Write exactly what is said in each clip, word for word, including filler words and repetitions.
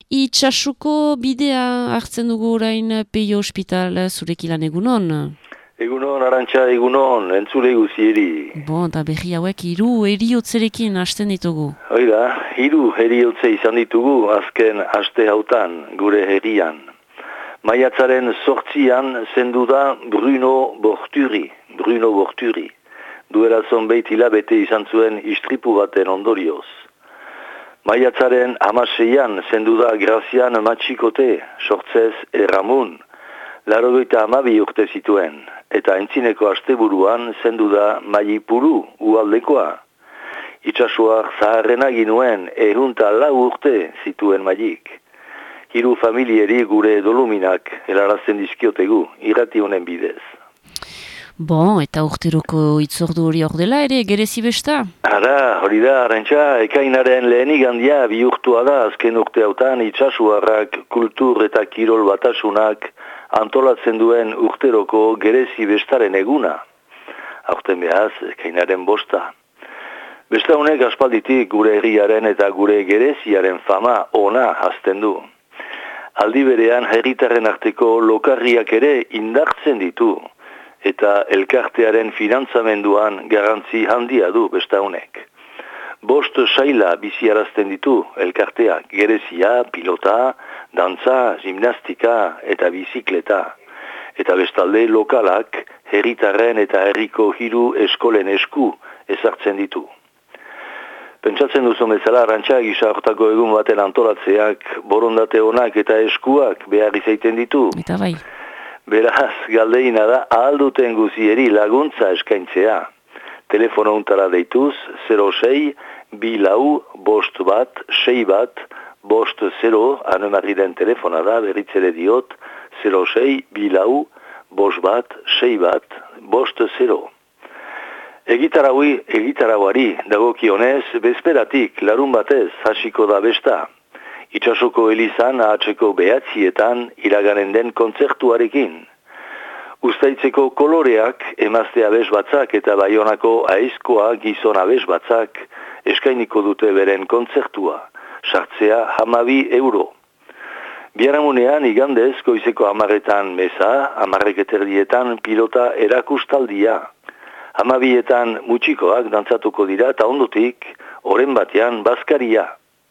Itxasuko bidea hartzen dugu orain Peio Hospital zurekilan egunon. Egunon, Arantxa, egunon, entzule guzieri. Bon, eta berri hauek hiru eriotzerekin hasten ditugu. Hoida, hiru eriotze izan ditugu azken aste hautan gure herrian. Maiatzaren sortzian zendu da Bruno Borturi, Bruno Borturi. Duela zonbeit hilabete izan zuen istripu baten ondorioz. Maiatzaren hamaseian zendu da Grazian Matxikote, sortzez Erramun, larogeita hamabi urte zituen, eta entzineko asteburuan zendu da Mailipuru ualdekoa. Itxasuak zaharrena ginuen ehunta lau urte zituen Mailik. Hiru familieri gure doluminak helarazten dizkiotegu, irrati honen bidez. Bon, eta urteroko itzordu hori hor dela ere, gerezi besta? Ara, hori da, Arantxa, ekainaren lehenik handia bihurtua da azken urte hautan itxasuarrak kultur eta kirol batasunak antolatzen duen urteroko gerezi bestaren eguna. Aurten behaz, ekainaren bosta. Besta honek aspalditik gure herriaren eta gure gereziaren fama ona hazten du. Aldi berean herritarren arteko lokarriak ere indartzen ditu. Eta elkartearen finantzamenduan garrantzi handia du besta honek. Bost saila biziarazten ditu elkarteak, gerezia, pilota, dantza, gimnastika eta bizikleta. Eta bestalde lokalak herritarren eta herriko hiru eskolen esku ezartzen ditu. Pentsatzen duzu bezala, Arantxa, gisa hortako egun baten antolatzeak, borondate onak eta eskuak behar izaiten ditu. Eta bai. Beraz, galdeina da, ahalduten guzieri laguntza eskaintzea. Telefono untara deituz, zero sei, bi lau, bost bat, sei bat, bost zero, anemarri den telefona da, berritzere diot, zero sei, bi lau, bost bat, sei bat, bost zero. Egitaraui, egitarauari, dagokionez, bezperatik, larun batez, hasiko da besta. Itxasoko elizan ahatzeko behatzietan iraganen den kontzertuarekin. Uztaitzeko koloreak emazte abes batzak eta Baionako aizkoa gizon abes batzak eskainiko dute beren kontzertua. Sartzea hamabi euro. Biharamunean igandez goizeko hamarretan meza, hamarreketerdietan pilota erakustaldia. Hamabietan mutxikoak dantzatuko dira eta ondotik, oren batean bazkaria.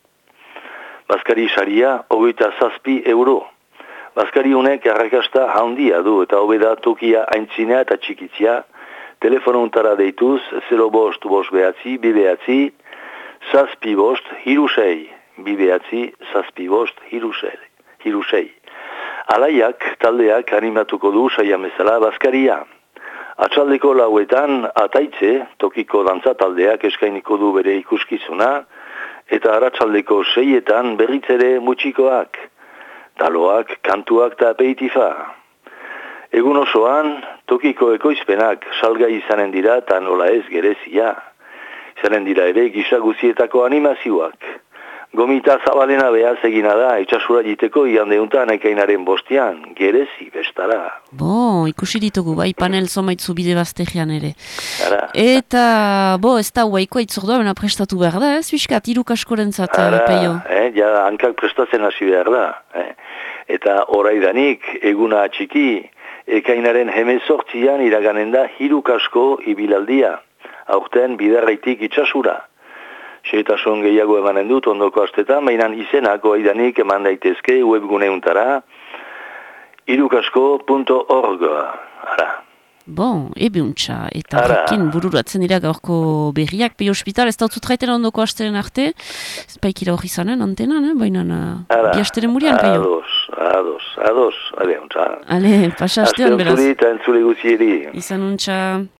Bazkari saria, hogeita zazpi euro. Bazkari honek arrakasta handia du eta hobeda tokia aintzinea eta txikitzia. Telefono untara deituz, zero bost bost behatzi, bi behatzi, zazpi bost, hiru sei. Bi behatzi, zazpi bost, hiru sei. Alaiak, taldeak animatuko du saiamezala bazkaria. Atxaldeko lauetan, ataitze, tokiko dantza taldeak eskainiko du bere ikuskizuna, eta arratsaldeko seietan berritzere mutxikoak, taloak, kantuak eta apeitifa. Egun osoan, tokiko ekoizpenak salgai izanen dira eta nola ez gerezia. Izanen dira ere gisa guzietako animazioak. Gomita zabalena behaz egina da, itxasura jiteko igandeuntan ekainaren bostian, gerezi bestara. Bo, ikusi ditugu, bai panel zomaitzu bide baztegean ere. Ara. Eta, bo, ez da huaikoa itzordua, bena prestatu behar da, ez biskat, iruk askoren zat, Peio. Eh, ja, hankak prestatzen hasi behar da. Eh. Eta oraidanik, eguna atxiki, ekainaren hemezortzian iraganen da hiruk asko ibilaldia. Aurten bidarraitik itxasura. Seetasun gehiago emanen dut ondoko astetan, baina izenak oaidanik eman daitezke webguneuntara irukasko punto org. Ara. Bon, ebeuntza, eta horrekin bururatzen dira gaurko berriak, Peio Hospital, ez da utzutraiten ondoko asteren arte, ez paikira hori zanen, antenan, eh? Baina bi asteren murian, Peio. Ados, ados, ados, ale, untza. Ale, pasa astean, beraz. Astean zuri eta entzule guzieri. Izan untza.